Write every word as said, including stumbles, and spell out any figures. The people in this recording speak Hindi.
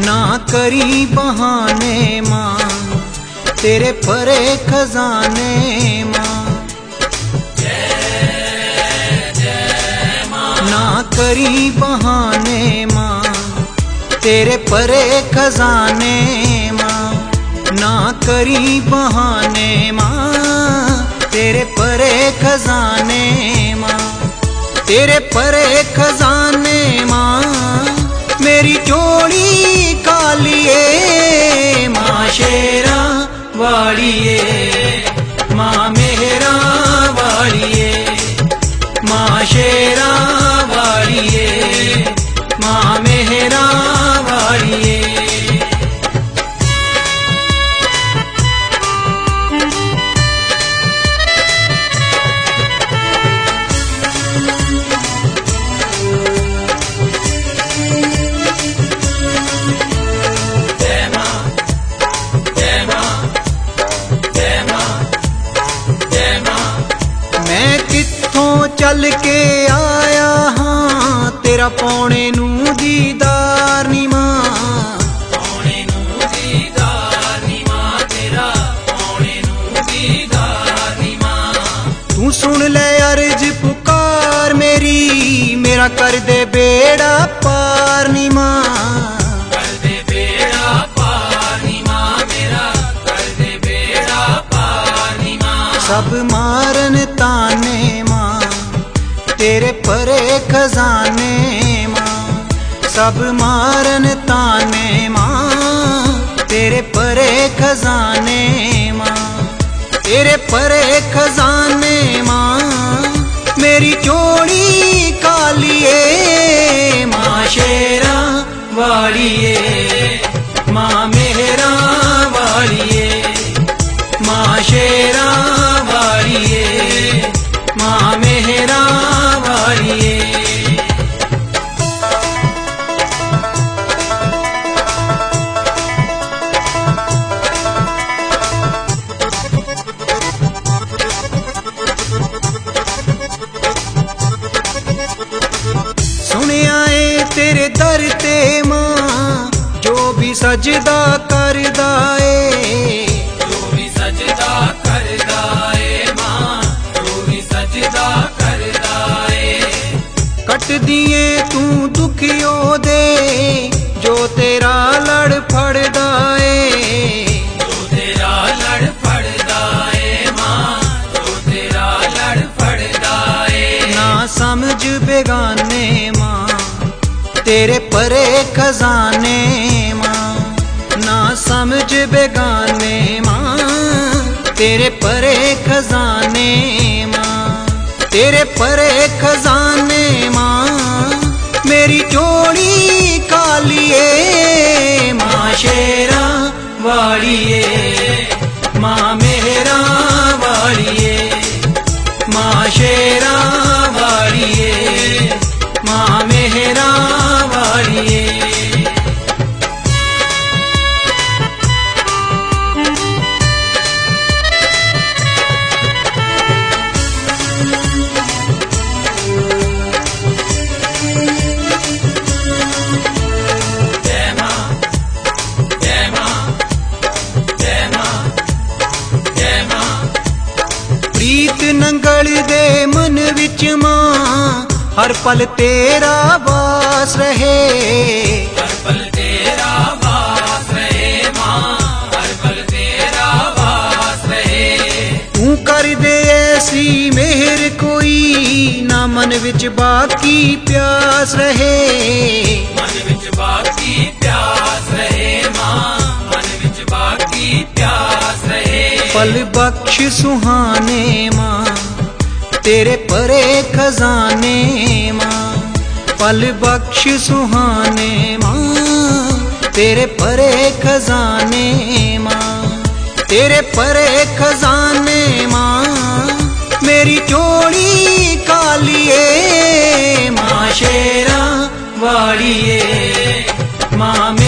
ना करी बहाने माँ तेरे परे खजाने माँ। ना करी बहाने माँ तेरे परे खजाने माँ। ना करी बहाने माँ तेरे परे खजाने माँ। तेरे परे खजाने माँ मेरी चोली कालिए माँ शेरा वालिए माँ मेहरा वालिए माँ शेरा वालिए माँ मेहरा वालिए। चल के आया हाँ तेरा पौने नू दीदार नी मां। पौने नू दीदार नी मां तेरा पौने नू दीदार नी मां। तू सुन ले अर्ज पुकार मेरी मेरा कर दे बेड़ा पार नी मां। कर दे बेड़ा पार नी मां मेरा कर दे बेड़ा पार नी मां। सब मारन ताने तेरे परे खजाने माँ। सब मारन ताने माँ तेरे परे खजाने माँ। तेरे परे खजाने माँ मेरी चोड़ी कालिए माँ शेरा वालिए माँ मेहरा वालिए माँ शेरा वालिए माँ मेहरा वालिए। सुनिया है तेरे दर ते माँ जो भी सजदा करदा है। जो भी सजदा करदा है माँ जो भी सजदा करदा है। कट दिए तू दुखियो दे जो तेरा लड़ फड़दा है। जो तेरा लड़ फड़दा है माँ जो तेरा लड़ फड़दा है। ना समझ बेगाने माँ तेरे परे खजाने माँ। ना समझ बेगाने माँ तेरे परे खजाने माँ। तेरे परे खजाने माँ मेरी चोड़ी कालिए माँ शेरा वालिए माँ मेहरा वालिए माँ शेरा वालिए माँ मेहरा वालिए। प्रीत नंगल दे मन विच मां हर पल तेरा वास रहे। हर पल तेरा वास रहे मां हर पल तेरा वास रहे। तू कर दे ऐसी मेहर कोई ना मन विच बाकी प्यास रहे। मन विच बाकी प्यास रहे मां मन विच बाकी प्यास रहे। पल बख्श सुहाने माँ तेरे परे खजाने माँ। पल बख्श सुहाने माँ तेरे परे खजाने माँ। तेरे परे खजाने माँ मेरी चोड़ी कालिए माँ शेरा वालिए माँ